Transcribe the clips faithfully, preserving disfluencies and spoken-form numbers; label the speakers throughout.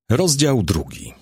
Speaker 1: Rozdział drugi.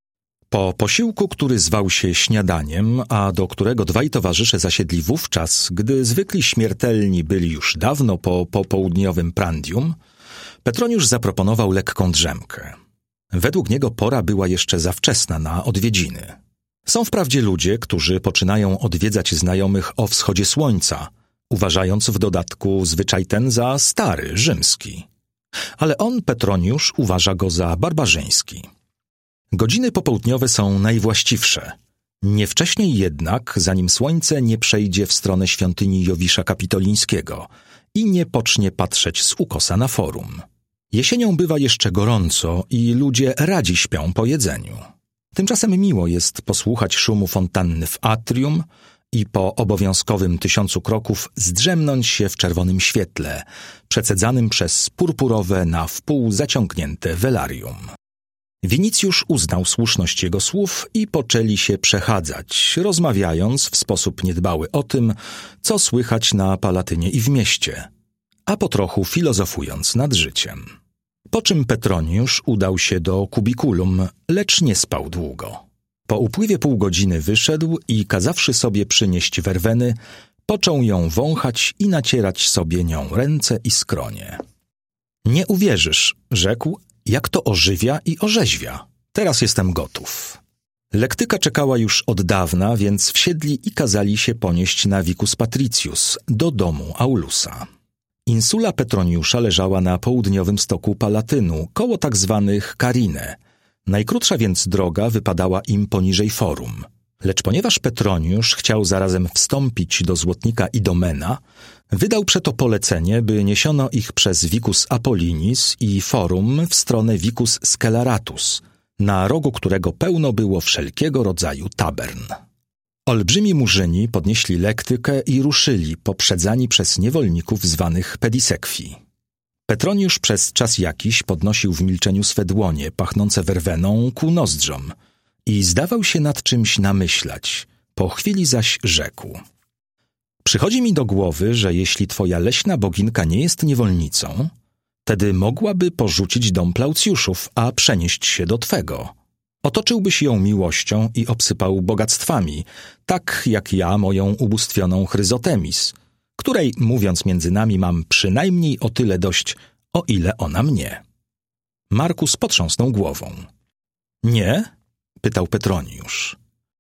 Speaker 1: Po posiłku, który zwał się śniadaniem, a do którego dwaj towarzysze zasiedli wówczas, gdy zwykli śmiertelni byli już dawno po popołudniowym prandium, Petroniusz zaproponował lekką drzemkę. Według niego pora była jeszcze za wczesna na odwiedziny. Są wprawdzie ludzie, którzy poczynają odwiedzać znajomych o wschodzie słońca, uważając w dodatku zwyczaj ten za stary, rzymski. Ale on, Petroniusz, uważa go za barbarzyński. Godziny popołudniowe są najwłaściwsze. Nie wcześniej jednak, zanim słońce nie przejdzie w stronę świątyni Jowisza Kapitolińskiego i nie pocznie patrzeć z ukosa na forum. Jesienią bywa jeszcze gorąco i ludzie radzi śpią po jedzeniu. Tymczasem miło jest posłuchać szumu fontanny w atrium i po obowiązkowym tysiącu kroków zdrzemnąć się w czerwonym świetle, przecedzanym przez purpurowe na wpół zaciągnięte velarium. Winicjusz uznał słuszność jego słów i poczęli się przechadzać, rozmawiając w sposób niedbały o tym, co słychać na Palatynie i w mieście, a po trochu filozofując nad życiem. Po czym Petroniusz udał się do kubikulum, lecz nie spał długo. Po upływie pół godziny wyszedł i, kazawszy sobie przynieść werweny, począł ją wąchać i nacierać sobie nią ręce i skronie. Nie uwierzysz, rzekł, jak to ożywia i orzeźwia. Teraz jestem gotów. Lektyka czekała już od dawna, więc wsiedli i kazali się ponieść na Vicus Patricius, do domu Aulusa. Insula Petroniusza leżała na południowym stoku Palatynu, koło tak zwanych Carinae. Najkrótsza więc droga wypadała im poniżej forum. Lecz ponieważ Petroniusz chciał zarazem wstąpić do Złotnika Idomena, wydał przeto polecenie, by niesiono ich przez Vicus Apollinis i forum w stronę Vicus Sceleratus, na rogu którego pełno było wszelkiego rodzaju tabern. Olbrzymi murzyni podnieśli lektykę i ruszyli, poprzedzani przez niewolników zwanych pedisequii. Petroniusz przez czas jakiś podnosił w milczeniu swe dłonie, pachnące werweną, ku nozdrzom i zdawał się nad czymś namyślać. Po chwili zaś rzekł: przychodzi mi do głowy, że jeśli twoja leśna boginka nie jest niewolnicą, wtedy mogłaby porzucić dom Plaucjuszów, a przenieść się do twego. Otoczyłbyś ją miłością i obsypał bogactwami, tak jak ja moją ubóstwioną Chryzotemis, której, mówiąc między nami, mam przynajmniej o tyle dość, o ile ona mnie. Markus potrząsnął głową. Nie? Pytał Petroniusz.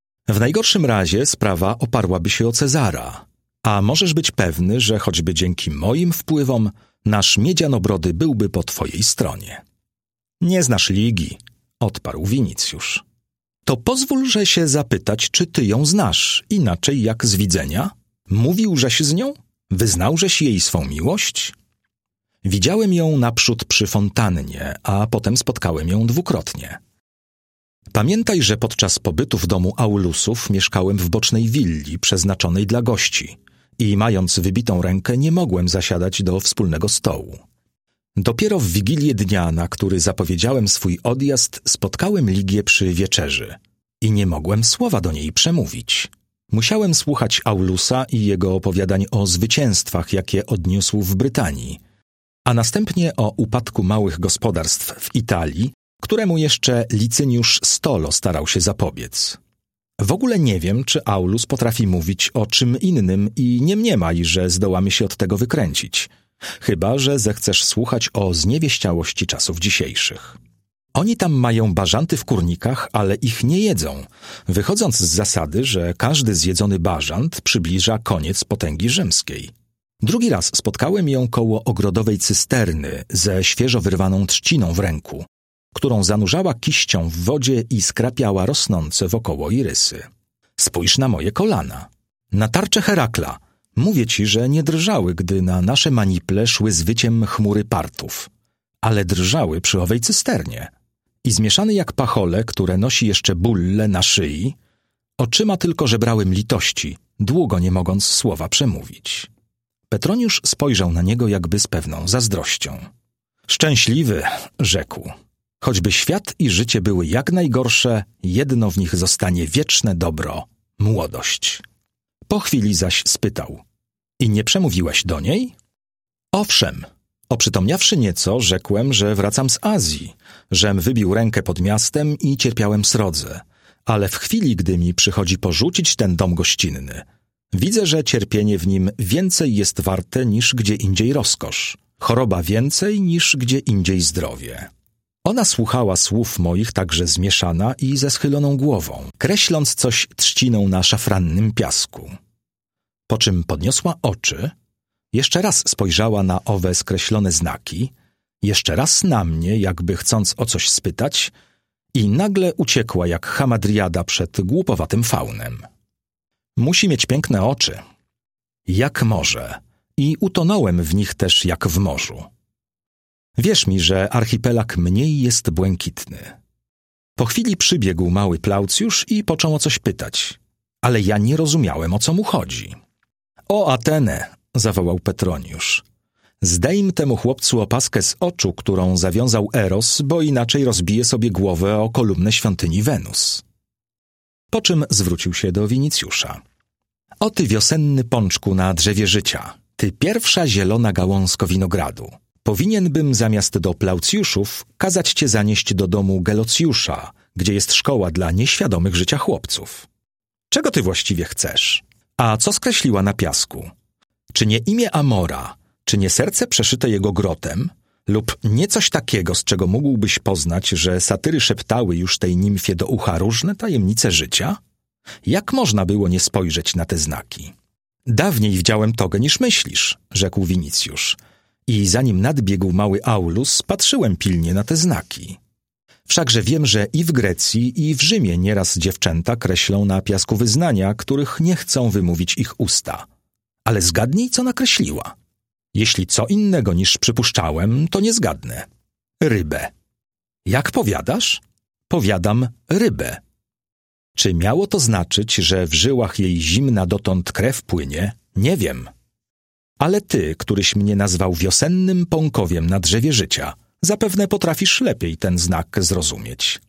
Speaker 1: W najgorszym razie sprawa oparłaby się o Cezara, a możesz być pewny, że choćby dzięki moim wpływom nasz miedzianobrody byłby po twojej stronie. Nie znasz ligi, odparł Winicjusz. To pozwól, że się zapytać, czy ty ją znasz, inaczej jak z widzenia? Mówiłżeś z nią? Wyznałżeś jej swą miłość? Widziałem ją naprzód przy fontannie, a potem spotkałem ją dwukrotnie. Pamiętaj, że podczas pobytu w domu Aulusów mieszkałem w bocznej willi przeznaczonej dla gości i mając wybitą rękę nie mogłem zasiadać do wspólnego stołu. Dopiero w wigilię dnia, na który zapowiedziałem swój odjazd, spotkałem Ligię przy wieczerzy i nie mogłem słowa do niej przemówić. Musiałem słuchać Aulusa i jego opowiadań o zwycięstwach, jakie odniósł w Brytanii, a następnie o upadku małych gospodarstw w Italii, któremu jeszcze Licyniusz Stolo starał się zapobiec. W ogóle nie wiem, czy Aulus potrafi mówić o czym innym i nie mniemaj, że zdołamy się od tego wykręcić, chyba że zechcesz słuchać o zniewieściałości czasów dzisiejszych. Oni tam mają bażanty w kurnikach, ale ich nie jedzą, wychodząc z zasady, że każdy zjedzony bażant przybliża koniec potęgi rzymskiej. Drugi raz spotkałem ją koło ogrodowej cysterny ze świeżo wyrwaną trzciną w ręku, którą zanurzała kiścią w wodzie i skrapiała rosnące wokoło irysy. Spójrz na moje kolana. Na tarcze Herakla. Mówię ci, że nie drżały, gdy na nasze maniple szły z wyciem chmury Partów, ale drżały przy owej cysternie. I zmieszany jak pachole, które nosi jeszcze bulle na szyi, oczyma tylko żebrałem litości, długo nie mogąc słowa przemówić. Petroniusz spojrzał na niego jakby z pewną zazdrością. Szczęśliwy, rzekł. Choćby świat i życie były jak najgorsze, jedno w nich zostanie wieczne dobro, młodość. Po chwili zaś spytał. I nie przemówiłeś do niej? Owszem, Oprzytomniawszy nieco, rzekłem, że wracam z Azji, żem wybił rękę pod miastem i cierpiałem srodze, ale w chwili, gdy mi przychodzi porzucić ten dom gościnny, widzę, że cierpienie w nim więcej jest warte niż gdzie indziej rozkosz, choroba więcej niż gdzie indziej zdrowie. Ona słuchała słów moich także zmieszana i ze schyloną głową, kreśląc coś trzciną na szafrannym piasku. Po czym podniosła oczy, jeszcze raz spojrzała na owe skreślone znaki, jeszcze raz na mnie, jakby chcąc o coś spytać, i nagle uciekła jak hamadriada przed głupowatym faunem. Musi mieć piękne oczy. Jak morze. I utonąłem w nich też jak w morzu. Wierz mi, że archipelag mniej jest błękitny. Po chwili przybiegł mały Plaucjusz i począł o coś pytać, ale ja nie rozumiałem, o co mu chodzi. O Atenę, zawołał Petroniusz. Zdejm temu chłopcu opaskę z oczu, którą zawiązał Eros, bo inaczej rozbije sobie głowę o kolumnę świątyni Wenus. Po czym zwrócił się do Winicjusza. O ty wiosenny pączku na drzewie życia, ty pierwsza zielona gałązko winogradu. Powinien bym zamiast do Plaucjuszów kazać cię zanieść do domu Gelocjusza, gdzie jest szkoła dla nieświadomych życia chłopców. Czego ty właściwie chcesz? A co skreśliła na piasku? Czy nie imię Amora, czy nie serce przeszyte jego grotem, lub nie coś takiego, z czego mógłbyś poznać, że satyry szeptały już tej nimfie do ucha różne tajemnice życia? Jak można było nie spojrzeć na te znaki? Dawniej widziałem togę niż myślisz, rzekł Winicjusz. I zanim nadbiegł mały Aulus, patrzyłem pilnie na te znaki. Wszakże wiem, że i w Grecji, i w Rzymie nieraz dziewczęta kreślą na piasku wyznania, których nie chcą wymówić ich usta. Ale zgadnij, co nakreśliła. Jeśli co innego niż przypuszczałem, to nie zgadnę. Rybę. Jak powiadasz? Powiadam rybę. Czy miało to znaczyć, że w żyłach jej zimna dotąd krew płynie? Nie wiem. Ale ty, któryś mnie nazwał wiosennym pąkowiem na drzewie życia, zapewne potrafisz lepiej ten znak zrozumieć.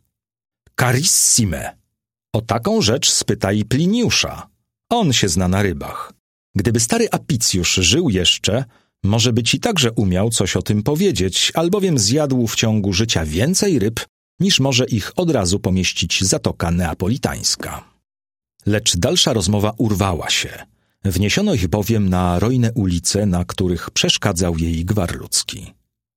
Speaker 1: Carissime. O taką rzecz spytaj Pliniusza. On się zna na rybach. Gdyby stary Apicjusz żył jeszcze, może by ci także umiał coś o tym powiedzieć, albowiem zjadł w ciągu życia więcej ryb, niż może ich od razu pomieścić Zatoka Neapolitańska. Lecz dalsza rozmowa urwała się. Wniesiono ich bowiem na rojne ulice, na których przeszkadzał jej gwar ludzki.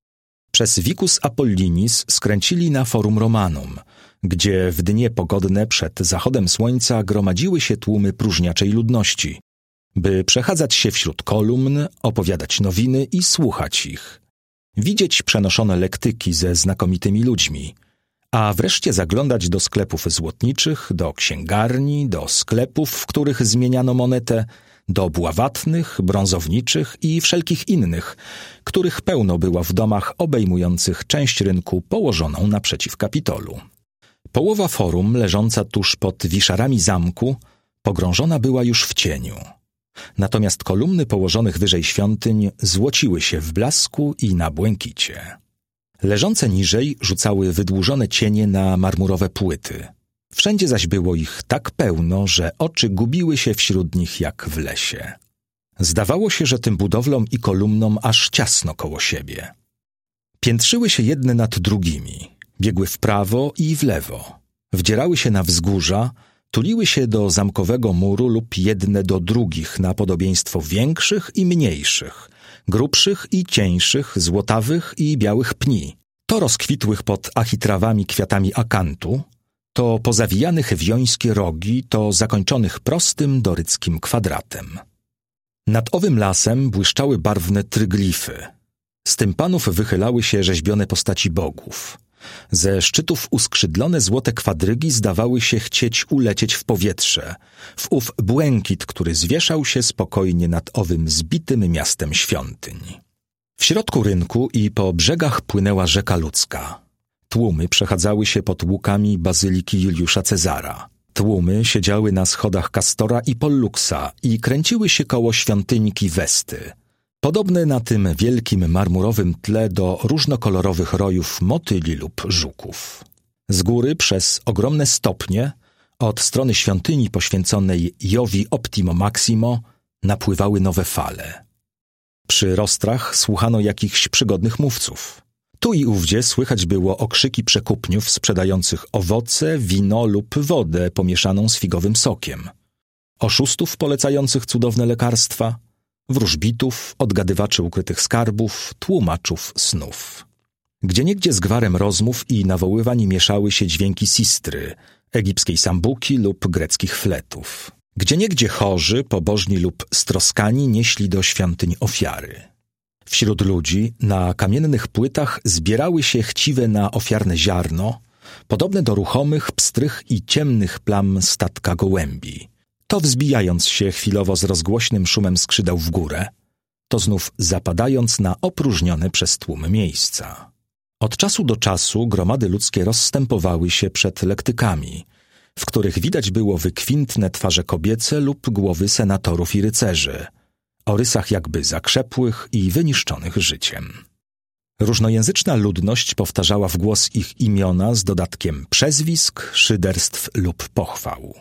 Speaker 1: Przez Vicus Apollinis skręcili na Forum Romanum, gdzie w dnie pogodne przed zachodem słońca gromadziły się tłumy próżniaczej ludności, by przechadzać się wśród kolumn, opowiadać nowiny i słuchać ich, widzieć przenoszone lektyki ze znakomitymi ludźmi, a wreszcie zaglądać do sklepów złotniczych, do księgarni, do sklepów, w których zmieniano monetę, do bławatnych, brązowniczych i wszelkich innych, których pełno było w domach obejmujących część rynku położoną naprzeciw Kapitolu. Połowa forum, leżąca tuż pod wiszarami zamku, pogrążona była już w cieniu. Natomiast kolumny położonych wyżej świątyń złociły się w blasku i na błękicie. Leżące niżej rzucały wydłużone cienie na marmurowe płyty. Wszędzie zaś było ich tak pełno, że oczy gubiły się wśród nich jak w lesie. Zdawało się, że tym budowlom i kolumnom aż ciasno koło siebie. Piętrzyły się jedne nad drugimi, biegły w prawo i w lewo, wdzierały się na wzgórza, tuliły się do zamkowego muru lub jedne do drugich na podobieństwo większych i mniejszych, grubszych i cieńszych, złotawych i białych pni, to rozkwitłych pod achitrawami kwiatami akantu, to pozawijanych w jońskie rogi, to zakończonych prostym doryckim kwadratem. Nad owym lasem błyszczały barwne tryglify. Z tympanów wychylały się rzeźbione postaci bogów. Ze szczytów uskrzydlone złote kwadrygi zdawały się chcieć ulecieć w powietrze, w ów błękit, który zwieszał się spokojnie nad owym zbitym miastem świątyń. W środku rynku i po brzegach płynęła rzeka ludzka. Tłumy przechadzały się pod łukami bazyliki Juliusza Cezara. Tłumy siedziały na schodach Kastora i Polluxa i kręciły się koło świątyńki Westy, podobne na tym wielkim marmurowym tle do różnokolorowych rojów motyli lub żuków. Z góry przez ogromne stopnie, od strony świątyni poświęconej Jowi Optimo Maximo, napływały nowe fale. Przy rostrach słuchano jakichś przygodnych mówców. Tu i ówdzie słychać było okrzyki przekupniów sprzedających owoce, wino lub wodę pomieszaną z figowym sokiem. Oszustów polecających cudowne lekarstwa, wróżbitów, odgadywaczy ukrytych skarbów, tłumaczów snów. Gdzieniegdzie z gwarem rozmów i nawoływań mieszały się dźwięki sistry, egipskiej sambuki lub greckich fletów. Gdzieniegdzie chorzy, pobożni lub stroskani nieśli do świątyń ofiary. Wśród ludzi na kamiennych płytach zbierały się chciwe na ofiarne ziarno, podobne do ruchomych, pstrych i ciemnych plam statka gołębi. To wzbijając się chwilowo z rozgłośnym szumem skrzydeł w górę, to znów zapadając na opróżnione przez tłum miejsca. Od czasu do czasu gromady ludzkie rozstępowały się przed lektykami, w których widać było wykwintne twarze kobiece lub głowy senatorów i rycerzy, o rysach jakby zakrzepłych i wyniszczonych życiem. Różnojęzyczna ludność powtarzała w głos ich imiona z dodatkiem przezwisk, szyderstw lub pochwał.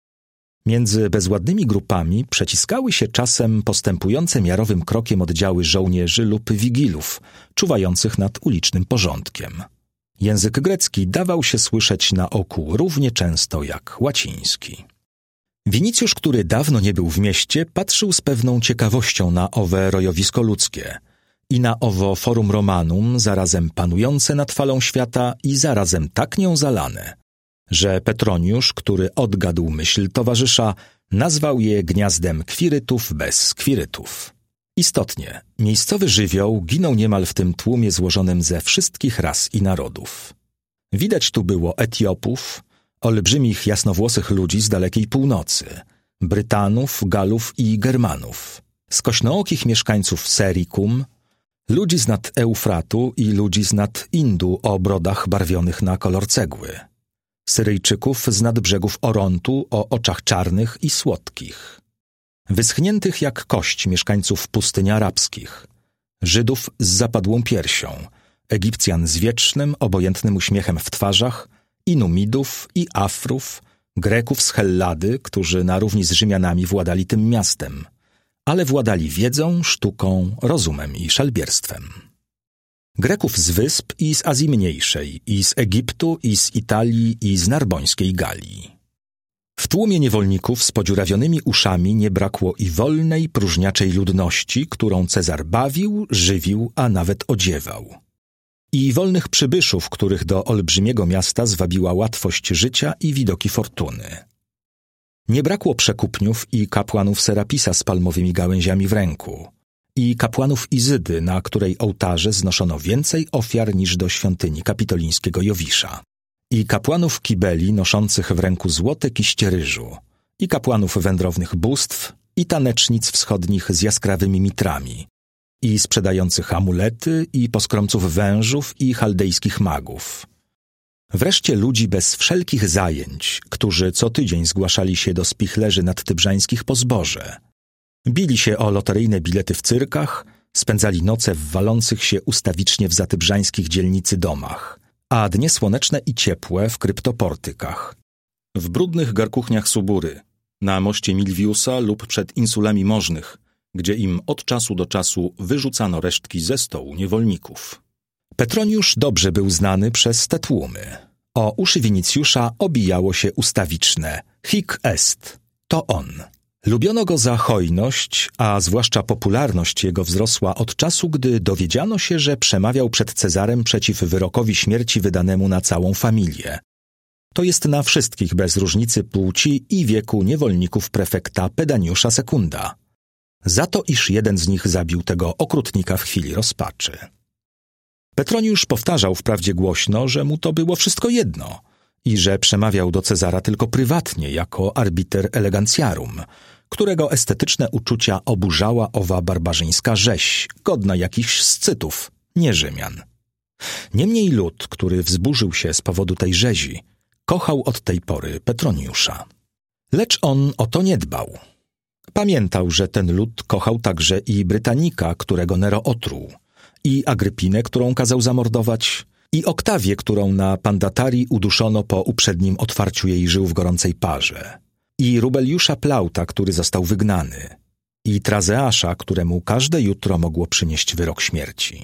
Speaker 1: Między bezładnymi grupami przeciskały się czasem postępujące miarowym krokiem oddziały żołnierzy lub wigilów, czuwających nad ulicznym porządkiem. Język grecki dawał się słyszeć na oku równie często jak łaciński. Winicjusz, który dawno nie był w mieście, patrzył z pewną ciekawością na owe rojowisko ludzkie i na owo forum Romanum, zarazem panujące nad falą świata i zarazem tak nią zalane, że Petroniusz, który odgadł myśl towarzysza, nazwał je gniazdem kwirytów bez kwirytów. Istotnie, miejscowy żywioł ginął niemal w tym tłumie złożonym ze wszystkich ras i narodów. Widać tu było Etiopów, olbrzymich jasnowłosych ludzi z dalekiej północy, Brytanów, Galów i Germanów, skośnookich mieszkańców Serikum, ludzi z nad Eufratu i ludzi z nad Indu o brodach barwionych na kolor cegły, Syryjczyków z nad brzegów Orontu o oczach czarnych i słodkich, wyschniętych jak kość mieszkańców pustyni arabskich, Żydów z zapadłą piersią, Egipcjan z wiecznym, obojętnym uśmiechem w twarzach, i Numidów, i Afrów, Greków z Hellady, którzy na równi z Rzymianami władali tym miastem, ale władali wiedzą, sztuką, rozumem i szelbierstwem. Greków z Wysp i z Azji Mniejszej, i z Egiptu, i z Italii, i z narbońskiej Galii. W tłumie niewolników z podziurawionymi uszami nie brakło i wolnej, próżniaczej ludności, którą Cezar bawił, żywił, a nawet odziewał. I wolnych przybyszów, których do olbrzymiego miasta zwabiła łatwość życia i widoki fortuny. Nie brakło przekupniów i kapłanów Serapisa z palmowymi gałęziami w ręku, i kapłanów Izydy, na której ołtarze znoszono więcej ofiar niż do świątyni kapitolińskiego Jowisza, i kapłanów Kibeli noszących w ręku złote kiście ryżu, i kapłanów wędrownych bóstw, i tanecznic wschodnich z jaskrawymi mitrami, i sprzedających amulety, i poskromców wężów, i chaldejskich magów. Wreszcie ludzi bez wszelkich zajęć, którzy co tydzień zgłaszali się do spichlerzy nadtybrzańskich po zboże. Bili się o loteryjne bilety w cyrkach, spędzali noce w walących się ustawicznie w zatybrzańskich dzielnicy domach, a dnie słoneczne i ciepłe w kryptoportykach, w brudnych garkuchniach Subury, na moście Milviusa lub przed insulami możnych, gdzie im od czasu do czasu wyrzucano resztki ze stołu niewolników. Petroniusz dobrze był znany przez te tłumy. O uszy Winicjusza obijało się ustawiczne hic est, to on. Lubiono go za hojność, a zwłaszcza popularność jego wzrosła od czasu, gdy dowiedziano się, że przemawiał przed Cezarem przeciw wyrokowi śmierci wydanemu na całą familię. To jest na wszystkich bez różnicy płci i wieku niewolników prefekta Pedaniusza Sekunda. Za to, iż jeden z nich zabił tego okrutnika w chwili rozpaczy. Petroniusz powtarzał wprawdzie głośno, że mu to było wszystko jedno i że przemawiał do Cezara tylko prywatnie jako arbiter eleganciarum, którego estetyczne uczucia oburzała owa barbarzyńska rzeź, godna jakichś Scytów, nie Rzymian. Niemniej lud, który wzburzył się z powodu tej rzezi, kochał od tej pory Petroniusza. Lecz on o to nie dbał. Pamiętał, że ten lud kochał także i Brytanika, którego Nero otruł, i Agrypinę, którą kazał zamordować, i Oktawię, którą na Pandatarii uduszono po uprzednim otwarciu jej żył w gorącej parze, i Rubeliusza Plauta, który został wygnany, i Trazeasza, któremu każde jutro mogło przynieść wyrok śmierci.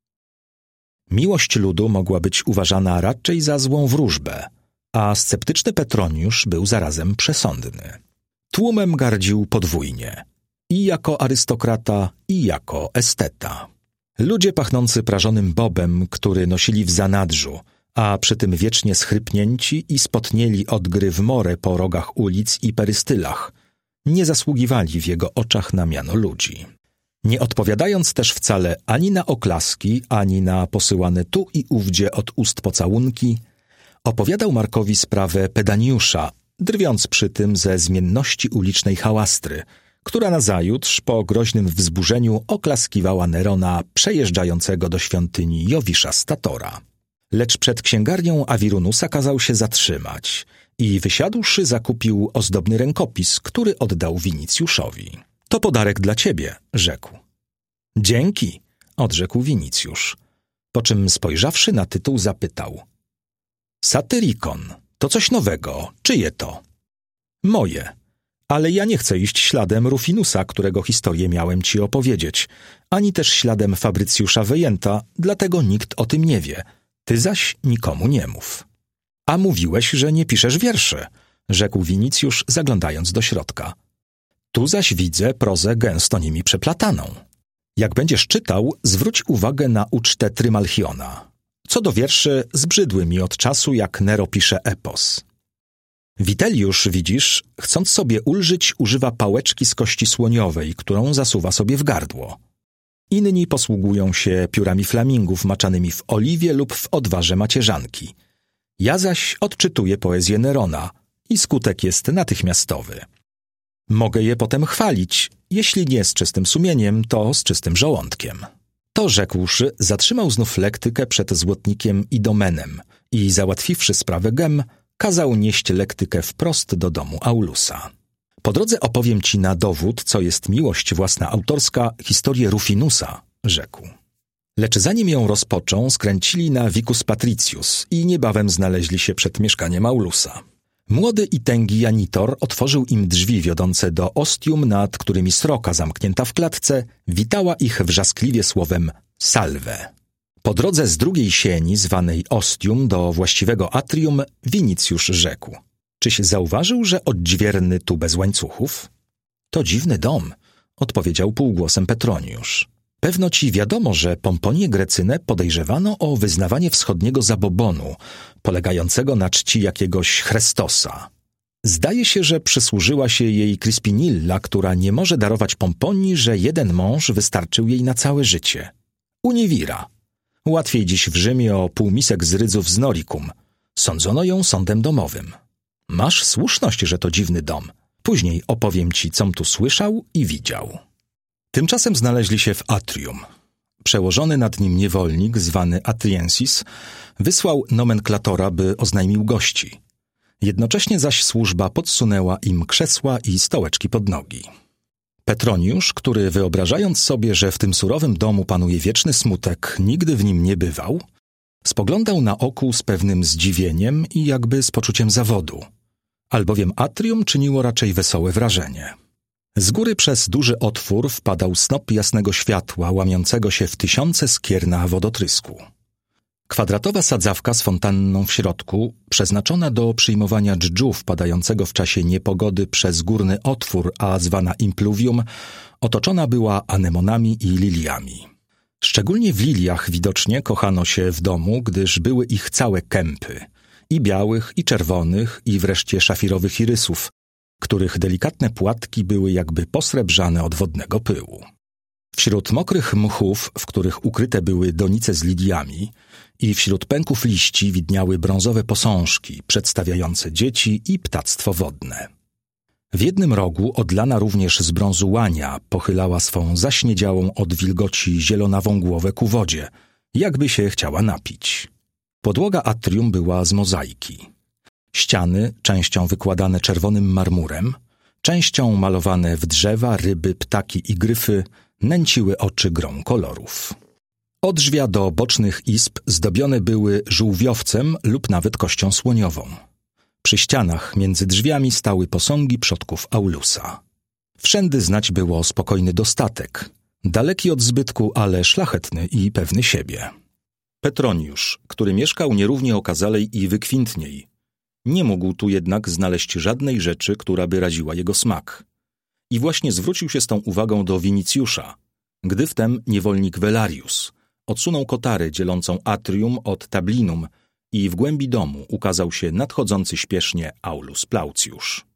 Speaker 1: Miłość ludu mogła być uważana raczej za złą wróżbę, a sceptyczny Petroniusz był zarazem przesądny. Tłumem gardził podwójnie, i jako arystokrata, i jako esteta. Ludzie pachnący prażonym bobem, który nosili w zanadrzu, a przy tym wiecznie schrypnięci i spotnieli od gry w morę po rogach ulic i perystylach, nie zasługiwali w jego oczach na miano ludzi. Nie odpowiadając też wcale ani na oklaski, ani na posyłane tu i ówdzie od ust pocałunki, opowiadał Markowi sprawę Pedaniusza, drwiąc przy tym ze zmienności ulicznej hałastry, która nazajutrz po groźnym wzburzeniu oklaskiwała Nerona przejeżdżającego do świątyni Jowisza Statora. Lecz przed księgarnią Awirunusa kazał się zatrzymać i wysiadłszy zakupił ozdobny rękopis, który oddał Winicjuszowi. To podarek dla ciebie, rzekł. Dzięki, odrzekł Winicjusz, po czym spojrzawszy na tytuł zapytał. Satyrikon, to coś nowego, czyje to? Moje, ale ja nie chcę iść śladem Rufinusa, którego historię miałem ci opowiedzieć, ani też śladem Fabrycjusza Wejenta, dlatego nikt o tym nie wie, ty zaś nikomu nie mów. A mówiłeś, że nie piszesz wierszy, rzekł Winicjusz, zaglądając do środka. Tu zaś widzę prozę gęsto nimi przeplataną. Jak będziesz czytał, zwróć uwagę na ucztę Trymalchiona. Co do wierszy, zbrzydły mi od czasu, jak Nero pisze epos. Witelliusz, widzisz, chcąc sobie ulżyć, używa pałeczki z kości słoniowej, którą zasuwa sobie w gardło. Inni posługują się piórami flamingów maczanymi w oliwie lub w odwarze macierzanki. Ja zaś odczytuję poezję Nerona i skutek jest natychmiastowy. Mogę je potem chwalić, jeśli nie z czystym sumieniem, to z czystym żołądkiem. To rzekłszy, zatrzymał znów lektykę przed złotnikiem Idomenem i załatwiwszy sprawę gem, kazał nieść lektykę wprost do domu Aulusa. Po drodze opowiem ci na dowód, co jest miłość własna autorska, historię Rufinusa, rzekł. Lecz zanim ją rozpoczął, skręcili na Vicus Patricius i niebawem znaleźli się przed mieszkaniem Aulusa. Młody i tęgi Janitor otworzył im drzwi wiodące do ostium, nad którymi sroka zamknięta w klatce witała ich wrzaskliwie słowem salve. Po drodze z drugiej sieni, zwanej ostium, do właściwego atrium, Winicjusz rzekł. Czyś zauważył, że odźwierny tu bez łańcuchów? To dziwny dom, odpowiedział półgłosem Petroniusz. Pewno ci wiadomo, że Pomponię Grecynę podejrzewano o wyznawanie wschodniego zabobonu, polegającego na czci jakiegoś Chrestosa. Zdaje się, że przysłużyła się jej Crispinilla, która nie może darować Pomponii, że jeden mąż wystarczył jej na całe życie. Uniwira. Łatwiej dziś w Rzymie o półmisek z rydzów z Noricum. Sądzono ją sądem domowym. Masz słuszność, że to dziwny dom. Później opowiem ci, com tu słyszał i widział. Tymczasem znaleźli się w atrium. Przełożony nad nim niewolnik, zwany Atriensis, wysłał nomenklatora, by oznajmił gości. Jednocześnie zaś służba podsunęła im krzesła i stołeczki pod nogi. Petroniusz, który wyobrażając sobie, że w tym surowym domu panuje wieczny smutek, nigdy w nim nie bywał, spoglądał na okół z pewnym zdziwieniem i jakby z poczuciem zawodu, albowiem atrium czyniło raczej wesołe wrażenie. Z góry przez duży otwór wpadał snop jasnego światła, łamiącego się w tysiące skier na wodotrysku. Kwadratowa sadzawka z fontanną w środku, przeznaczona do przyjmowania dżdżu wpadającego w czasie niepogody przez górny otwór, a zwana impluvium, otoczona była anemonami i liliami. Szczególnie w liliach widocznie kochano się w domu, gdyż były ich całe kępy, i białych, i czerwonych, i wreszcie szafirowych irysów, których delikatne płatki były jakby posrebrzane od wodnego pyłu. Wśród mokrych mchów, w których ukryte były donice z liliami, i wśród pęków liści widniały brązowe posążki przedstawiające dzieci i ptactwo wodne. W jednym rogu odlana również z brązu łania pochylała swą zaśniedziałą od wilgoci zielonawą głowę ku wodzie, jakby się chciała napić. Podłoga atrium była z mozaiki. Ściany, częścią wykładane czerwonym marmurem, częścią malowane w drzewa, ryby, ptaki i gryfy, nęciły oczy grą kolorów. Od drzwia do bocznych izb zdobione były żółwiowcem lub nawet kością słoniową. Przy ścianach między drzwiami stały posągi przodków Aulusa. Wszędy znać było spokojny dostatek, daleki od zbytku, ale szlachetny i pewny siebie. Petroniusz, który mieszkał nierównie okazalej i wykwintniej, nie mógł tu jednak znaleźć żadnej rzeczy, która by raziła jego smak. I właśnie zwrócił się z tą uwagą do Winicjusza, gdy wtem niewolnik Velarius odsunął kotarę dzielącą atrium od tablinum i w głębi domu ukazał się nadchodzący śpiesznie Aulus Plaucjusz.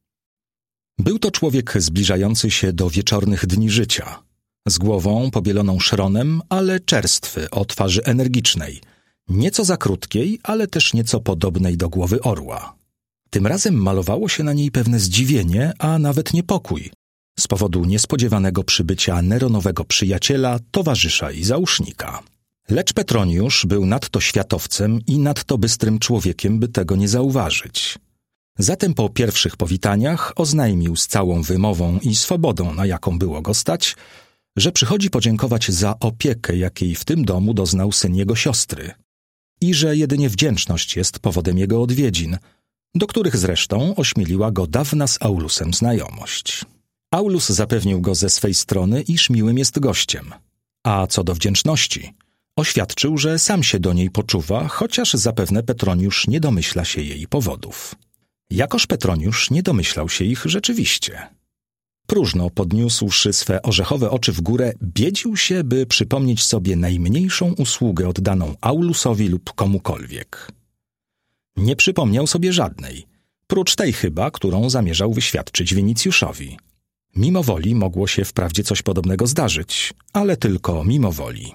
Speaker 1: Był to człowiek zbliżający się do wieczornych dni życia, z głową pobieloną szronem, ale czerstwy, o twarzy energicznej, nieco za krótkiej, ale też nieco podobnej do głowy orła. Tym razem malowało się na niej pewne zdziwienie, a nawet niepokój, z powodu niespodziewanego przybycia Neronowego przyjaciela, towarzysza i zausznika. Lecz Petroniusz był nadto światowcem i nadto bystrym człowiekiem, by tego nie zauważyć. Zatem po pierwszych powitaniach oznajmił z całą wymową i swobodą, na jaką było go stać, że przychodzi podziękować za opiekę, jakiej w tym domu doznał syn jego siostry i że jedynie wdzięczność jest powodem jego odwiedzin, do których zresztą ośmieliła go dawna z Aulusem znajomość. Aulus zapewnił go ze swej strony, iż miłym jest gościem, a co do wdzięczności, oświadczył, że sam się do niej poczuwa, chociaż zapewne Petroniusz nie domyśla się jej powodów. Jakoż Petroniusz nie domyślał się ich rzeczywiście. Próżno podniósłszy swe orzechowe oczy w górę, biedził się, by przypomnieć sobie najmniejszą usługę oddaną Aulusowi lub komukolwiek. Nie przypomniał sobie żadnej, prócz tej chyba, którą zamierzał wyświadczyć Winicjuszowi. Mimo woli mogło się wprawdzie coś podobnego zdarzyć, ale tylko mimo woli.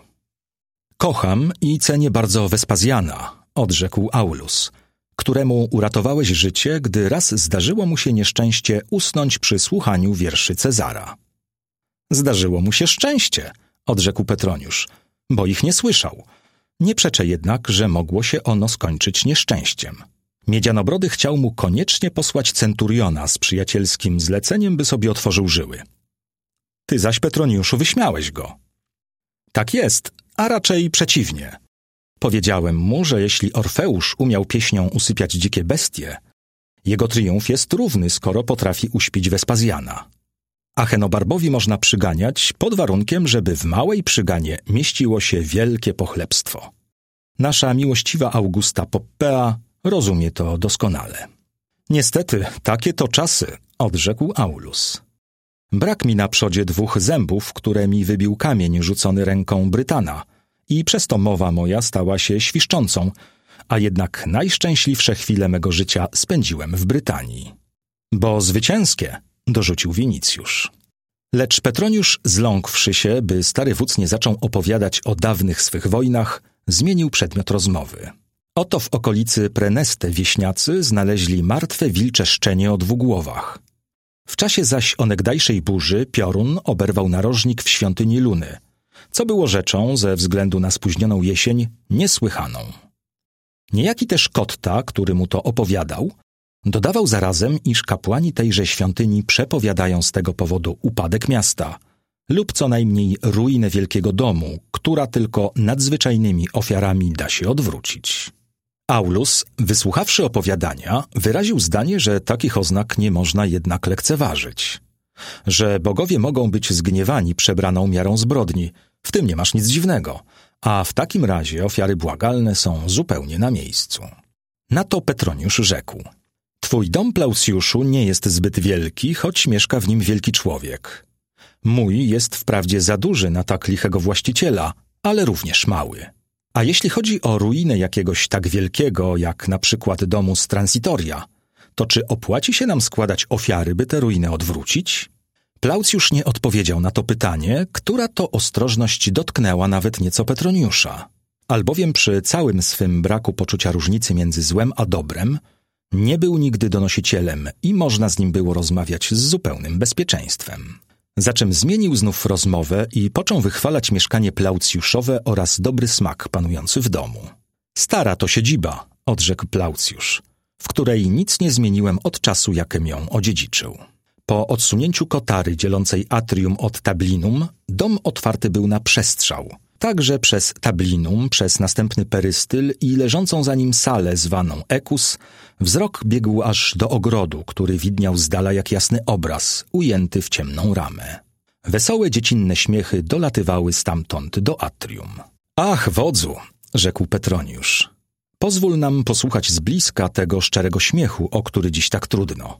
Speaker 1: Kocham i cenię bardzo Wespazjana, odrzekł Aulus, któremu uratowałeś życie, gdy raz zdarzyło mu się nieszczęście usnąć przy słuchaniu wierszy Cezara. Zdarzyło mu się szczęście, odrzekł Petroniusz, bo ich nie słyszał. Nie przeczę jednak, że mogło się ono skończyć nieszczęściem. Miedzianobrody chciał mu koniecznie posłać centuriona z przyjacielskim zleceniem, by sobie otworzył żyły. Ty zaś, Petroniuszu, wyśmiałeś go. Tak jest, a raczej przeciwnie. Powiedziałem mu, że jeśli Orfeusz umiał pieśnią usypiać dzikie bestie, jego triumf jest równy, skoro potrafi uśpić Wespazjana. Achenobarbowi można przyganiać pod warunkiem, żeby w małej przyganie mieściło się wielkie pochlebstwo. Nasza miłościwa Augusta Poppea rozumie to doskonale. Niestety, takie to czasy, odrzekł Aulus. Brak mi na przodzie dwóch zębów, które mi wybił kamień rzucony ręką Brytana i przez to mowa moja stała się świszczącą, a jednak najszczęśliwsze chwile mego życia spędziłem w Brytanii. Bo zwycięskie, dorzucił Winicjusz. Lecz Petroniusz, zląkłszy się, by stary wódz nie zaczął opowiadać o dawnych swych wojnach, zmienił przedmiot rozmowy. Oto w okolicy Preneste wieśniacy znaleźli martwe wilcze szczenie o dwóch głowach. W czasie zaś onegdajszej burzy piorun oberwał narożnik w świątyni Luny, co było rzeczą, ze względu na spóźnioną jesień, niesłychaną. Niejaki też Kotta, który mu to opowiadał, dodawał zarazem, iż kapłani tejże świątyni przepowiadają z tego powodu upadek miasta lub co najmniej ruinę wielkiego domu, która tylko nadzwyczajnymi ofiarami da się odwrócić. Aulus, wysłuchawszy opowiadania, wyraził zdanie, że takich oznak nie można jednak lekceważyć. Że bogowie mogą być zgniewani przebraną miarą zbrodni, w tym nie masz nic dziwnego, a w takim razie ofiary błagalne są zupełnie na miejscu. Na to Petroniusz rzekł: Twój dom, Plaucjuszu, nie jest zbyt wielki, choć mieszka w nim wielki człowiek. Mój jest wprawdzie za duży na tak lichego właściciela, ale również mały. A jeśli chodzi o ruinę jakiegoś tak wielkiego, jak na przykład domu z Transitoria, to czy opłaci się nam składać ofiary, by tę ruinę odwrócić? Plaucjusz nie odpowiedział na to pytanie, która to ostrożność dotknęła nawet nieco Petroniusza, albowiem przy całym swym braku poczucia różnicy między złem a dobrem nie był nigdy donosicielem i można z nim było rozmawiać z zupełnym bezpieczeństwem. Za czym zmienił znów rozmowę i począł wychwalać mieszkanie Plaucjuszowe oraz dobry smak panujący w domu. Stara to siedziba, odrzekł Plaucjusz, w której nic nie zmieniłem od czasu, jakem ją odziedziczył. Po odsunięciu kotary dzielącej atrium od tablinum, dom otwarty był na przestrzał, także przez tablinum, przez następny perystyl i leżącą za nim salę zwaną ekus, wzrok biegł aż do ogrodu, który widniał z dala jak jasny obraz, ujęty w ciemną ramę. Wesołe dziecinne śmiechy dolatywały stamtąd do atrium. Ach, wodzu, rzekł Petroniusz, pozwól nam posłuchać z bliska tego szczerego śmiechu, o który dziś tak trudno.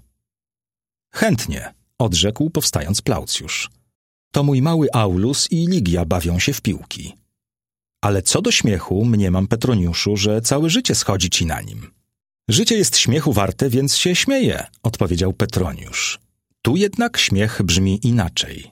Speaker 1: Chętnie, odrzekł powstając Plaucjusz. To mój mały Aulus i Ligia bawią się w piłki. Ale co do śmiechu, mniemam, Petroniuszu, że całe życie schodzi ci na nim. Życie jest śmiechu warte, więc się śmieje, odpowiedział Petroniusz. Tu jednak śmiech brzmi inaczej.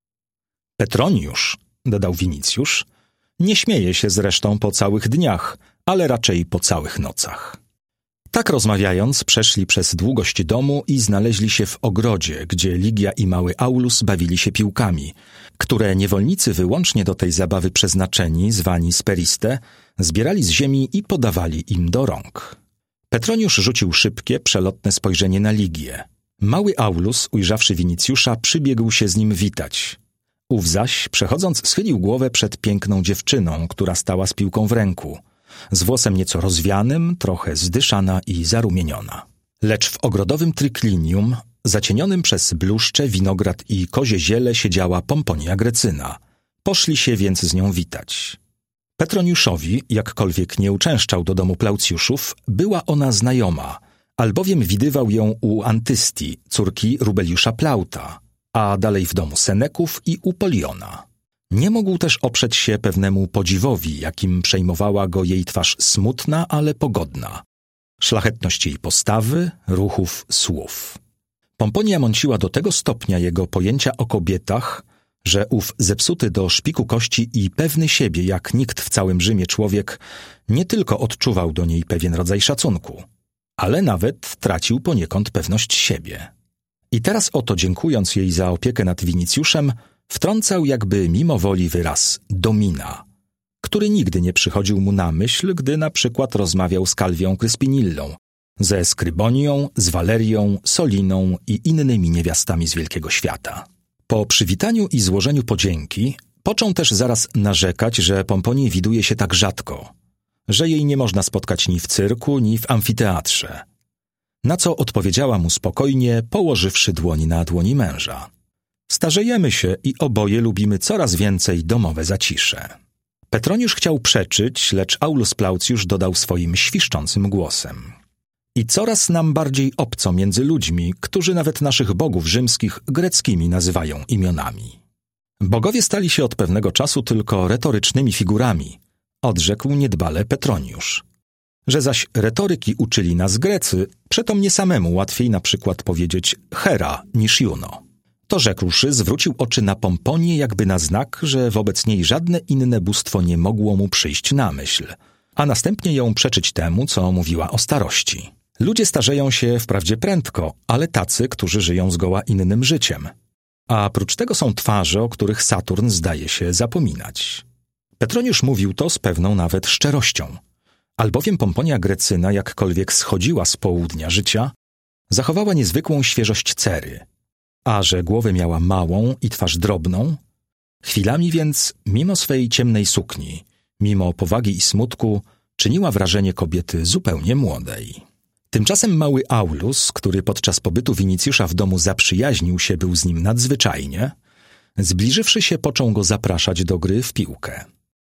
Speaker 1: Petroniusz, dodał Winicjusz, nie śmieje się zresztą po całych dniach, ale raczej po całych nocach. Tak rozmawiając, przeszli przez długość domu i znaleźli się w ogrodzie, gdzie Ligia i mały Aulus bawili się piłkami, które niewolnicy wyłącznie do tej zabawy przeznaczeni, zwani speriste, zbierali z ziemi i podawali im do rąk. Petroniusz rzucił szybkie, przelotne spojrzenie na Ligię. Mały Aulus, ujrzawszy Winicjusza, przybiegł się z nim witać. Ów zaś, przechodząc, schylił głowę przed piękną dziewczyną, która stała z piłką w ręku, z włosem nieco rozwianym, trochę zdyszana i zarumieniona. Lecz w ogrodowym tryklinium, zacienionym przez bluszcze, winograd i kozie ziele, siedziała Pomponia Grecyna. Poszli się więc z nią witać. Petroniuszowi, jakkolwiek nie uczęszczał do domu Plaucjuszów, była ona znajoma, albowiem widywał ją u Antystii, córki Rubeliusza Plauta, a dalej w domu Seneków i u Poliona. Nie mógł też oprzeć się pewnemu podziwowi, jakim przejmowała go jej twarz smutna, ale pogodna, szlachetność jej postawy, ruchów, słów. Pomponia mąciła do tego stopnia jego pojęcia o kobietach, że ów zepsuty do szpiku kości i pewny siebie jak nikt w całym Rzymie człowiek nie tylko odczuwał do niej pewien rodzaj szacunku, ale nawet tracił poniekąd pewność siebie. I teraz oto, dziękując jej za opiekę nad Winicjuszem, wtrącał jakby mimo woli wyraz domina, który nigdy nie przychodził mu na myśl, gdy na przykład rozmawiał z Kalwią Kryspinillą, ze Skrybonią, z Walerią, Soliną i innymi niewiastami z wielkiego świata. Po przywitaniu i złożeniu podzięki począł też zaraz narzekać, że Pomponii widuje się tak rzadko, że jej nie można spotkać ni w cyrku, ni w amfiteatrze. Na co odpowiedziała mu spokojnie, położywszy dłoń na dłoni męża. Starzejemy się i oboje lubimy coraz więcej domowe zacisze. Petroniusz chciał przeczyć, lecz Aulus Plaucjusz dodał swoim świszczącym głosem. I coraz nam bardziej obco między ludźmi, którzy nawet naszych bogów rzymskich greckimi nazywają imionami. Bogowie stali się od pewnego czasu tylko retorycznymi figurami, odrzekł niedbale Petroniusz. Że zaś retoryki uczyli nas Grecy, przeto mnie samemu łatwiej na przykład powiedzieć Hera niż Juno. To rzekłszy, zwrócił oczy na Pomponię jakby na znak, że wobec niej żadne inne bóstwo nie mogło mu przyjść na myśl, a następnie ją przeczyć temu, co mówiła o starości. Ludzie starzeją się wprawdzie prędko, ale tacy, którzy żyją zgoła innym życiem. A prócz tego są twarze, o których Saturn zdaje się zapominać. Petroniusz mówił to z pewną nawet szczerością, albowiem Pomponia Grecyna, jakkolwiek schodziła z południa życia, zachowała niezwykłą świeżość cery, a że głowę miała małą i twarz drobną, chwilami więc, mimo swej ciemnej sukni, mimo powagi i smutku, czyniła wrażenie kobiety zupełnie młodej. Tymczasem mały Aulus, który podczas pobytu Winicjusza w domu zaprzyjaźnił się był z nim nadzwyczajnie, zbliżywszy się, począł go zapraszać do gry w piłkę.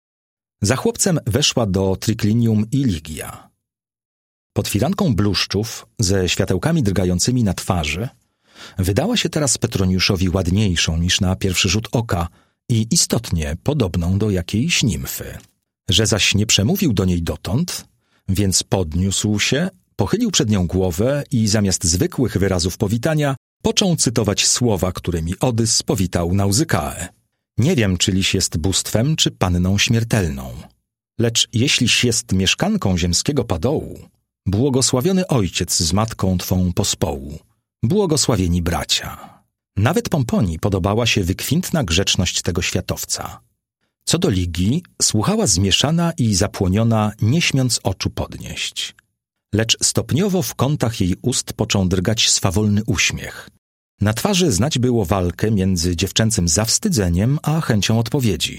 Speaker 1: Za chłopcem weszła do tryklinium i Ligia. Pod firanką bluszczów, ze światełkami drgającymi na twarzy, wydała się teraz Petroniuszowi ładniejszą niż na pierwszy rzut oka i istotnie podobną do jakiejś nimfy. Że zaś nie przemówił do niej dotąd, więc podniósł się, pochylił przed nią głowę i zamiast zwykłych wyrazów powitania począł cytować słowa, którymi Odys powitał Nauzykaę. Nie wiem, czyliś jest bóstwem, czy panną śmiertelną. Lecz jeśliś jest mieszkanką ziemskiego padołu, błogosławiony ojciec z matką twą pospołu, błogosławieni bracia. Nawet Pomponii podobała się wykwintna grzeczność tego światowca. Co do Ligii, słuchała zmieszana i zapłoniona, nie śmiąc oczu podnieść. Lecz stopniowo w kątach jej ust począł drgać swawolny uśmiech. Na twarzy znać było walkę między dziewczęcym zawstydzeniem a chęcią odpowiedzi.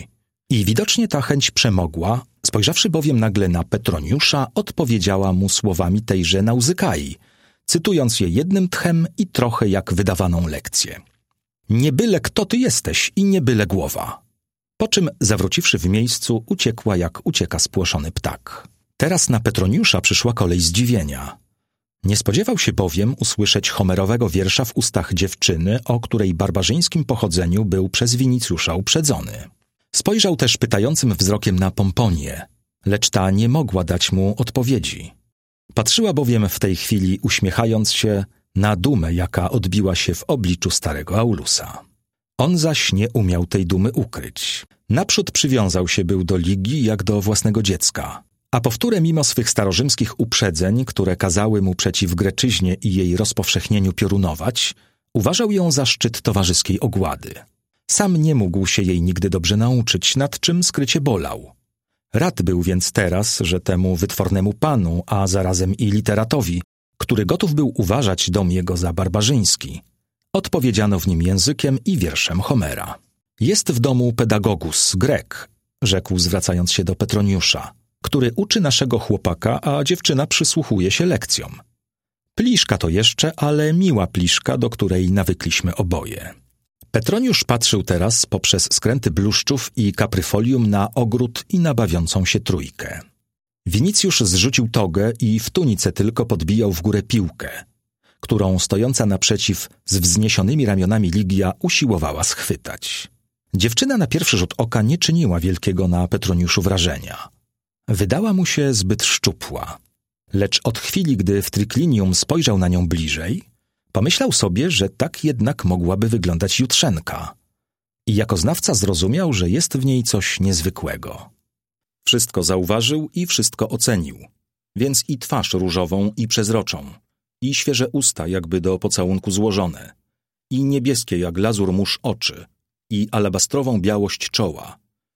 Speaker 1: I widocznie ta chęć przemogła, spojrzawszy bowiem nagle na Petroniusza, odpowiedziała mu słowami tejże Nauzykai, cytując je jednym tchem i trochę jak wydawaną lekcję. Nie byle kto ty jesteś i nie byle głowa. Po czym, zawróciwszy w miejscu, uciekła jak ucieka spłoszony ptak. Teraz na Petroniusza przyszła kolej zdziwienia. Nie spodziewał się bowiem usłyszeć homerowego wiersza w ustach dziewczyny, o której barbarzyńskim pochodzeniu był przez Winicjusza uprzedzony. Spojrzał też pytającym wzrokiem na Pomponię, lecz ta nie mogła dać mu odpowiedzi. Patrzyła bowiem w tej chwili, uśmiechając się, na dumę, jaka odbiła się w obliczu starego Aulusa. On zaś nie umiał tej dumy ukryć. Naprzód przywiązał się był do Ligii jak do własnego dziecka, a powtóre mimo swych starorzymskich uprzedzeń, które kazały mu przeciw Greczyźnie i jej rozpowszechnieniu piorunować, uważał ją za szczyt towarzyskiej ogłady. Sam nie mógł się jej nigdy dobrze nauczyć, nad czym skrycie bolał. Rad był więc teraz, że temu wytwornemu panu, a zarazem i literatowi, który gotów był uważać dom jego za barbarzyński, odpowiedziano w nim językiem i wierszem Homera. Jest w domu pedagogus, Grek, rzekł zwracając się do Petroniusza, który uczy naszego chłopaka, a dziewczyna przysłuchuje się lekcjom. Pliszka to jeszcze, ale miła pliszka, do której nawykliśmy oboje. Petroniusz patrzył teraz poprzez skręty bluszczów i kapryfolium na ogród i na bawiącą się trójkę. Winicjusz zrzucił togę i w tunice tylko podbijał w górę piłkę, którą stojąca naprzeciw z wzniesionymi ramionami Ligia usiłowała schwytać. Dziewczyna na pierwszy rzut oka nie czyniła wielkiego na Petroniuszu wrażenia. Wydała mu się zbyt szczupła, lecz od chwili, gdy w triklinium spojrzał na nią bliżej, pomyślał sobie, że tak jednak mogłaby wyglądać Jutrzenka i jako znawca zrozumiał, że jest w niej coś niezwykłego. Wszystko zauważył i wszystko ocenił, więc i twarz różową i przezroczą, i świeże usta jakby do pocałunku złożone, i niebieskie jak lazur mórz oczy, i alabastrową białość czoła,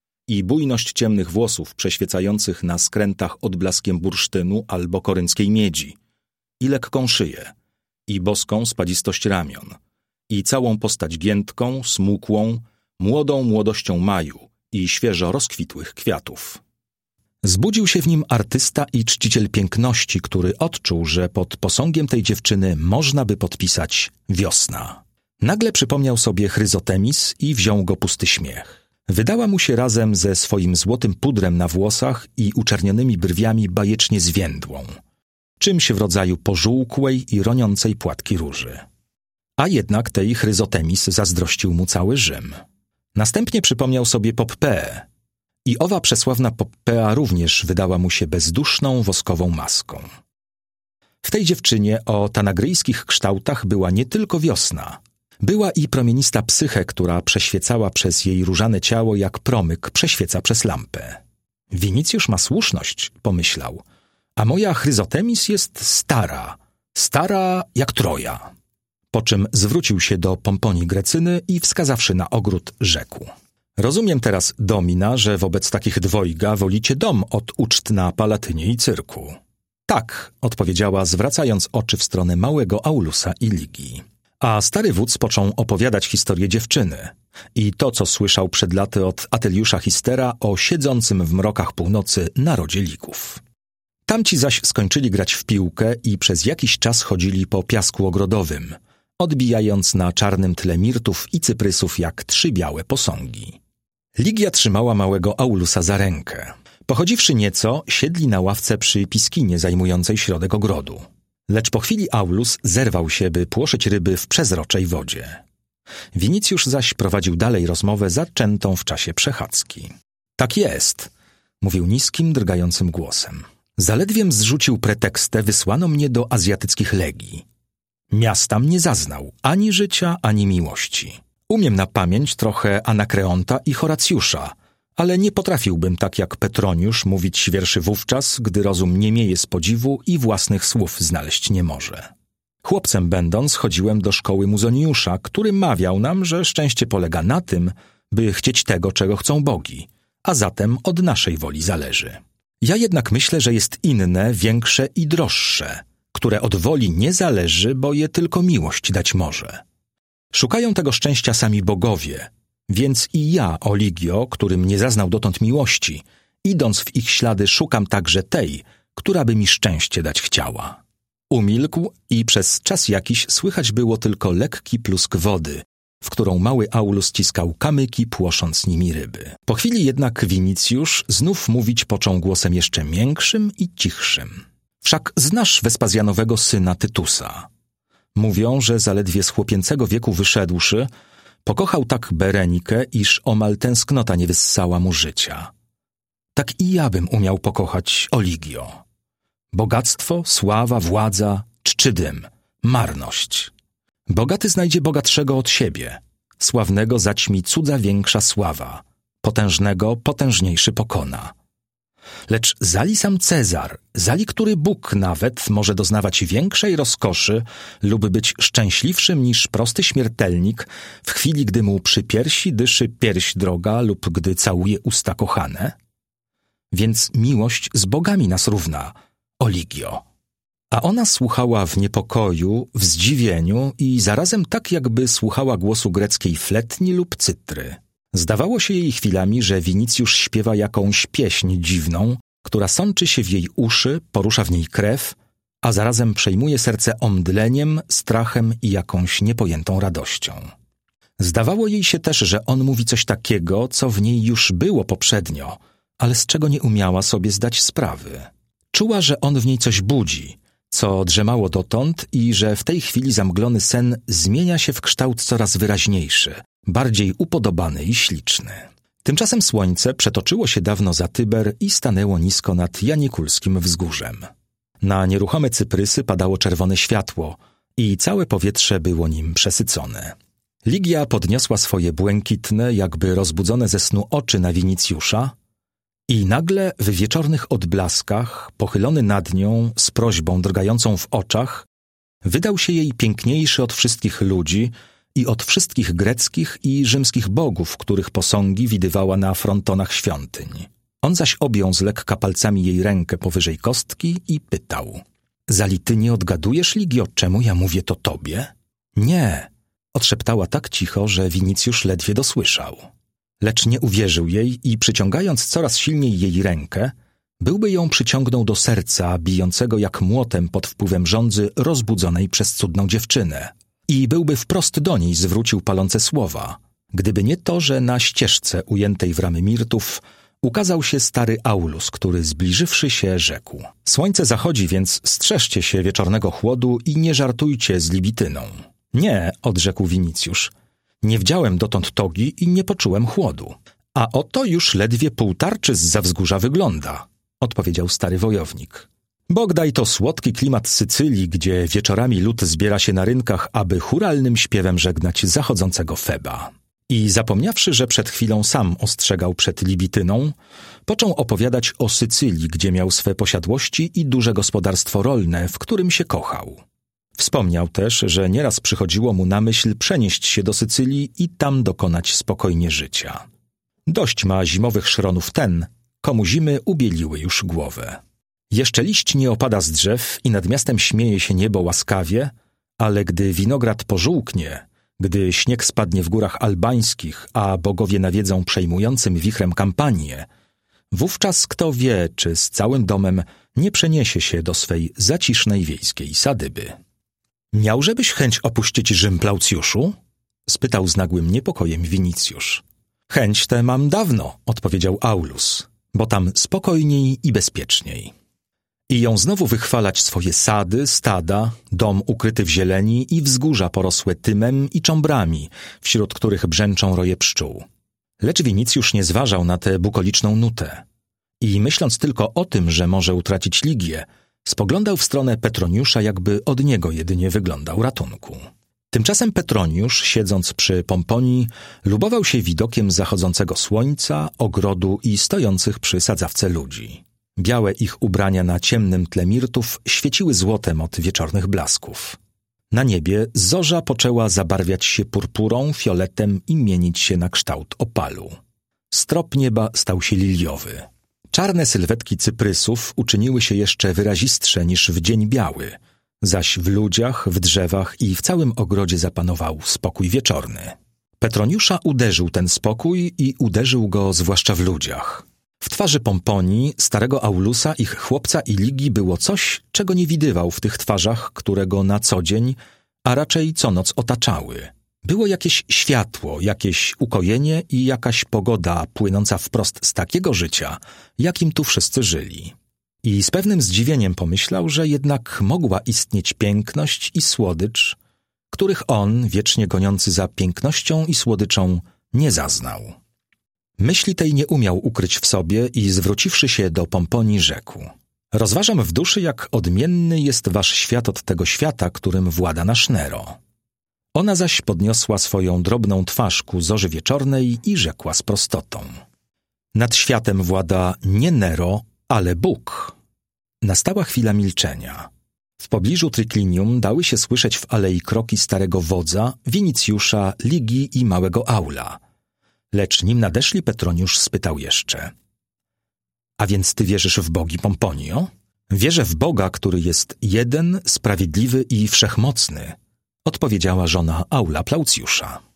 Speaker 1: i bujność ciemnych włosów przeświecających na skrętach odblaskiem bursztynu albo korynckiej miedzi, i lekką szyję, i boską spadzistość ramion, i całą postać giętką, smukłą, młodą młodością maju i świeżo rozkwitłych kwiatów. Zbudził się w nim artysta i czciciel piękności, który odczuł, że pod posągiem tej dziewczyny można by podpisać wiosna. Nagle przypomniał sobie Chryzotemis i wziął go pusty śmiech. Wydała mu się razem ze swoim złotym pudrem na włosach i uczernionymi brwiami bajecznie zwiędłą, czymś w rodzaju pożółkłej i roniącej płatki róży. A jednak tej Chryzotemis zazdrościł mu cały Rzym. Następnie przypomniał sobie Poppeę i owa przesławna Poppea również wydała mu się bezduszną, woskową maską. W tej dziewczynie o tanagryjskich kształtach była nie tylko wiosna, była i promienista psyche, która przeświecała przez jej różane ciało jak promyk prześwieca przez lampę. Winicjusz ma słuszność, pomyślał, a moja Chryzotemis jest stara, stara jak Troja. Po czym zwrócił się do Pomponii Grecyny i wskazawszy na ogród, rzekł: rozumiem teraz, domina, że wobec takich dwojga wolicie dom od uczt na Palatynie i cyrku. Tak, odpowiedziała, zwracając oczy w stronę małego Aulusa i Ligii. A stary wódz począł opowiadać historię dziewczyny i to, co słyszał przed laty od Ateliusza Histera o siedzącym w mrokach północy narodzie Ligów. Tamci zaś skończyli grać w piłkę i przez jakiś czas chodzili po piasku ogrodowym, odbijając na czarnym tle mirtów i cyprysów jak trzy białe posągi. Ligia trzymała małego Aulusa za rękę. Pochodziwszy nieco, siedli na ławce przy piskinie zajmującej środek ogrodu. Lecz po chwili Aulus zerwał się, by płoszyć ryby w przezroczej wodzie. Winicjusz zaś prowadził dalej rozmowę zaczętą w czasie przechadzki. Tak jest, mówił niskim, drgającym głosem. Zaledwiem zrzucił pretekstę, wysłano mnie do azjatyckich legii. Miastam nie zaznał ani życia, ani miłości. Umiem na pamięć trochę Anakreonta i Horacjusza, ale nie potrafiłbym tak jak Petroniusz mówić wierszy wówczas, gdy rozum nie mieje z podziwu i własnych słów znaleźć nie może. Chłopcem będąc chodziłem do szkoły Muzoniusza, który mawiał nam, że szczęście polega na tym, by chcieć tego, czego chcą bogi, a zatem od naszej woli zależy. Ja jednak myślę, że jest inne, większe i droższe, które od woli nie zależy, bo je tylko miłość dać może. Szukają tego szczęścia sami bogowie, Więc i ja, Oligio, którym nie zaznał dotąd miłości, idąc w ich ślady, szukam także tej, która by mi szczęście dać chciała. Umilkł i przez czas jakiś słychać było tylko lekki plusk wody, w którą mały Aulus ciskał kamyki, płosząc nimi ryby. Po chwili jednak Winicjusz znów mówić począł głosem jeszcze miększym i cichszym. Wszak znasz Wespazjanowego syna Tytusa. Mówią, że zaledwie z chłopięcego wieku wyszedłszy, pokochał tak Berenikę, iż omal tęsknota nie wyssała mu życia. Tak i ja bym umiał pokochać Oligio. Bogactwo, sława, władza, czczy dym, marność. Bogaty znajdzie bogatszego od siebie, sławnego zaćmi cudza większa sława, potężnego potężniejszy pokona. Lecz zali sam Cezar, zali który Bóg nawet może doznawać większej rozkoszy lub być szczęśliwszym niż prosty śmiertelnik w chwili, gdy mu przy piersi dyszy pierś droga lub gdy całuje usta kochane? Więc miłość z bogami nas równa, Oligio. A ona słuchała w niepokoju, w zdziwieniu i zarazem tak, jakby słuchała głosu greckiej fletni lub cytry. Zdawało się jej chwilami, że Winicjusz śpiewa jakąś pieśń dziwną, która sączy się w jej uszy, porusza w niej krew, a zarazem przejmuje serce omdleniem, strachem i jakąś niepojętą radością. Zdawało jej się też, że on mówi coś takiego, co w niej już było poprzednio, ale z czego nie umiała sobie zdać sprawy. Czuła, że on w niej coś budzi, co drzemało dotąd i że w tej chwili zamglony sen zmienia się w kształt coraz wyraźniejszy, bardziej upodobany i śliczny. Tymczasem słońce przetoczyło się dawno za Tyber i stanęło nisko nad Janikulskim wzgórzem. Na nieruchome cyprysy padało czerwone światło i całe powietrze było nim przesycone. Ligia podniosła swoje błękitne, jakby rozbudzone ze snu oczy na Winicjusza i nagle w wieczornych odblaskach, pochylony nad nią z prośbą drgającą w oczach, wydał się jej piękniejszy od wszystkich ludzi i od wszystkich greckich i rzymskich bogów, których posągi widywała na frontonach świątyń. On zaś objął z lekka palcami jej rękę powyżej kostki i pytał: „Zali ty nie odgadujesz, Ligio, czemu ja mówię to tobie?” „Nie”, odszeptała tak cicho, że Winicjusz ledwie dosłyszał. Lecz nie uwierzył jej i przyciągając coraz silniej jej rękę, byłby ją przyciągnął do serca, bijącego jak młotem pod wpływem żądzy rozbudzonej przez cudną dziewczynę. I byłby wprost do niej zwrócił palące słowa, gdyby nie to, że na ścieżce ujętej w ramy mirtów ukazał się stary Aulus, który zbliżywszy się rzekł: „Słońce zachodzi, więc strzeżcie się wieczornego chłodu i nie żartujcie z Libityną”. „Nie”, odrzekł Winicjusz, „nie wdziałem dotąd togi i nie poczułem chłodu”. „A oto już ledwie pół tarczy zza wzgórza wygląda”, odpowiedział stary wojownik. „Bog daj to słodki klimat Sycylii, gdzie wieczorami lud zbiera się na rynkach, aby chóralnym śpiewem żegnać zachodzącego Feba”. I zapomniawszy, że przed chwilą sam ostrzegał przed Libityną, począł opowiadać o Sycylii, gdzie miał swe posiadłości i duże gospodarstwo rolne, w którym się kochał. Wspomniał też, że nieraz przychodziło mu na myśl przenieść się do Sycylii i tam dokonać spokojnie życia. Dość ma zimowych szronów ten, komu zimy ubieliły już głowę. Jeszcze liść nie opada z drzew i nad miastem śmieje się niebo łaskawie, ale gdy winograd pożółknie, gdy śnieg spadnie w górach albańskich, a bogowie nawiedzą przejmującym wichrem kampanię, wówczas kto wie, czy z całym domem nie przeniesie się do swej zacisznej wiejskiej sadyby. „Miałżebyś chęć opuścić Rzym, Plaucjuszu?” spytał z nagłym niepokojem Winicjusz. „Chęć tę mam dawno”, odpowiedział Aulus, „bo tam spokojniej i bezpieczniej. I ją znowu wychwalać swoje sady, stada, dom ukryty w zieleni i wzgórza porosłe tymem i cząbrami, wśród których brzęczą roje pszczół”. Lecz Winicjusz nie zważał na tę bukoliczną nutę i myśląc tylko o tym, że może utracić Ligię, spoglądał w stronę Petroniusza, jakby od niego jedynie wyglądał ratunku. Tymczasem Petroniusz, siedząc przy Pomponii, lubował się widokiem zachodzącego słońca, ogrodu i stojących przy sadzawce ludzi. Białe ich ubrania na ciemnym tle mirtów świeciły złotem od wieczornych blasków. Na niebie zorza poczęła zabarwiać się purpurą, fioletem i mienić się na kształt opalu. Strop nieba stał się liliowy. Czarne sylwetki cyprysów uczyniły się jeszcze wyrazistsze niż w dzień biały, zaś w ludziach, w drzewach i w całym ogrodzie zapanował spokój wieczorny. Petroniusza uderzył ten spokój i uderzył go zwłaszcza w ludziach. W twarzy Pomponii, starego Aulusa, ich chłopca i Ligi było coś, czego nie widywał w tych twarzach, które go na co dzień, a raczej co noc otaczały. Było jakieś światło, jakieś ukojenie i jakaś pogoda płynąca wprost z takiego życia, jakim tu wszyscy żyli. I z pewnym zdziwieniem pomyślał, że jednak mogła istnieć piękność i słodycz, których on, wiecznie goniący za pięknością i słodyczą, nie zaznał. Myśli tej nie umiał ukryć w sobie i zwróciwszy się do Pomponii rzekł: rozważam w duszy, jak odmienny jest wasz świat od tego świata, którym włada nasz Nero. Ona zaś podniosła swoją drobną twarz ku zorzy wieczornej i rzekła z prostotą: nad światem włada nie Nero, ale Bóg. Nastała chwila milczenia. W pobliżu tryklinium dały się słyszeć w alei kroki starego wodza, Winicjusza, Ligi i małego Aula. Lecz nim nadeszli, Petroniusz spytał jeszcze: a więc ty wierzysz w bogi, Pomponio? Wierzę w Boga, który jest jeden, sprawiedliwy i wszechmocny, odpowiedziała żona Aula Plaucjusza.